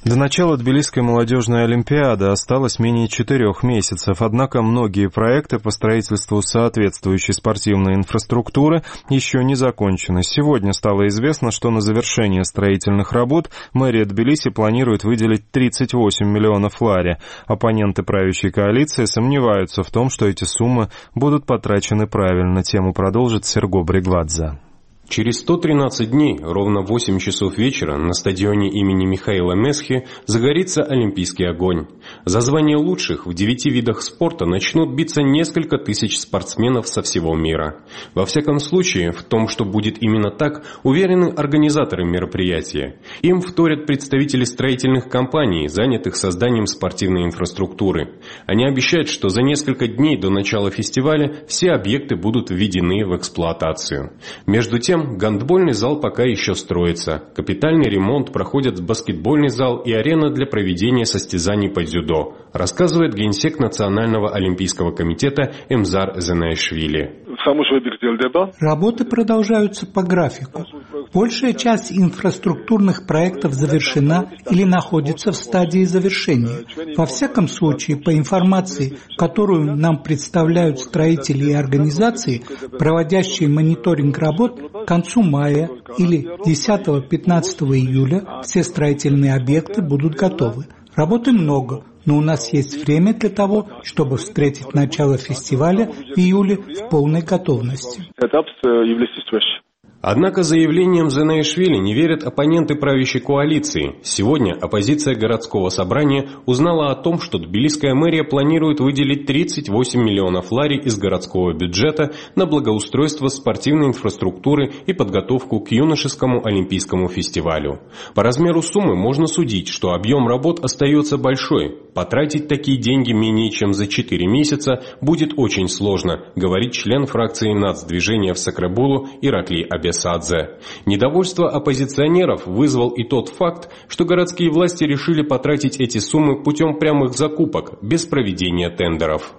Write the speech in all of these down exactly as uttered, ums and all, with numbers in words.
До начала Тбилисской молодежной олимпиады осталось менее четырех месяцев, однако многие проекты по строительству соответствующей спортивной инфраструктуры еще не закончены. Сегодня стало известно, что на завершение строительных работ мэрия Тбилиси планирует выделить тридцать восемь миллионов лари. Оппоненты правящей коалиции сомневаются в том, что эти суммы будут потрачены правильно. Тему продолжит Серго Бригвадзе. Через сто тринадцать дней, ровно в восемь часов вечера, на стадионе имени Михаила Месхи загорится олимпийский огонь. За звание лучших в девяти видах спорта начнут биться несколько тысяч спортсменов со всего мира. Во всяком случае, в том, что будет именно так, уверены организаторы мероприятия. Им вторят представители строительных компаний, занятых созданием спортивной инфраструктуры. Они обещают, что за несколько дней до начала фестиваля все объекты будут введены в эксплуатацию. Между тем, гандбольный зал пока еще строится. Капитальный ремонт проходят баскетбольный зал и арена для проведения состязаний по дзюдо, рассказывает генсек Национального олимпийского комитета Эмзар Зенаишвили. Работы продолжаются по графику. Большая часть инфраструктурных проектов завершена или находится в стадии завершения. Во всяком случае, по информации, которую нам представляют строители и организации, проводящие мониторинг работ, к концу мая или десятого-пятнадцатого июля все строительные объекты будут готовы. Работы много, но у нас есть время для того, чтобы встретить начало фестиваля в июле в полной готовности. Однако заявлениям Зенаишвили не верят оппоненты правящей коалиции. Сегодня оппозиция городского собрания узнала о том, что тбилисская мэрия планирует выделить тридцать восемь миллионов лари из городского бюджета на благоустройство спортивной инфраструктуры и подготовку к юношескому олимпийскому фестивалю. По размеру суммы можно судить, что объем работ остается большой. Потратить такие деньги менее чем за четыре месяца будет очень сложно, говорит член фракции нацдвижения в Сакрабулу Иракли Абесадзе. Недовольство оппозиционеров вызвал и тот факт, что городские власти решили потратить эти суммы путем прямых закупок, без проведения тендеров.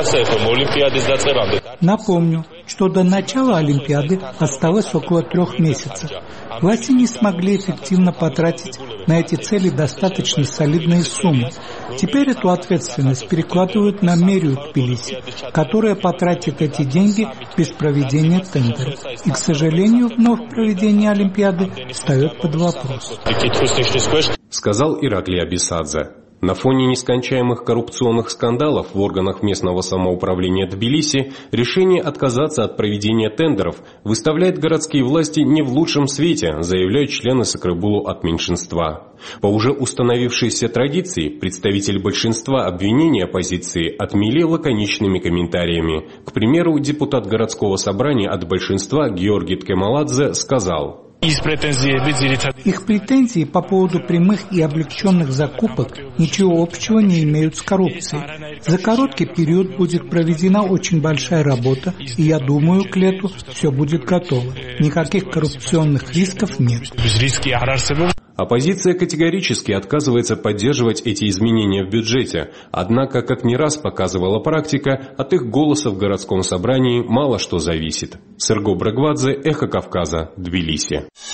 Напомню, что до начала Олимпиады осталось около трех месяцев. Власти не смогли эффективно потратить на эти цели достаточно солидные суммы. Теперь эту ответственность перекладывают на мэрию Тбилиси, которая потратит эти деньги без проведения тендеров. И, к сожалению, вновь проведение Олимпиады встает под вопрос. Сказал Иракли Абесадзе. На фоне нескончаемых коррупционных скандалов в органах местного самоуправления Тбилиси решение отказаться от проведения тендеров выставляет городские власти не в лучшем свете, заявляют члены Сакрабулу от меньшинства. По уже установившейся традиции, представитель большинства обвинений оппозиции отмели лаконичными комментариями. К примеру, депутат городского собрания от большинства Георгий Ткемаладзе сказал: Их претензии по поводу прямых и облегченных закупок ничего общего не имеют с коррупцией. За короткий период будет проведена очень большая работа, и я думаю, к лету все будет готово. Никаких коррупционных рисков нет. Оппозиция категорически отказывается поддерживать эти изменения в бюджете, однако, как не раз показывала практика, от их голоса в городском собрании мало что зависит. Серго Бригвадзе, Эхо Кавказа, Тбилиси.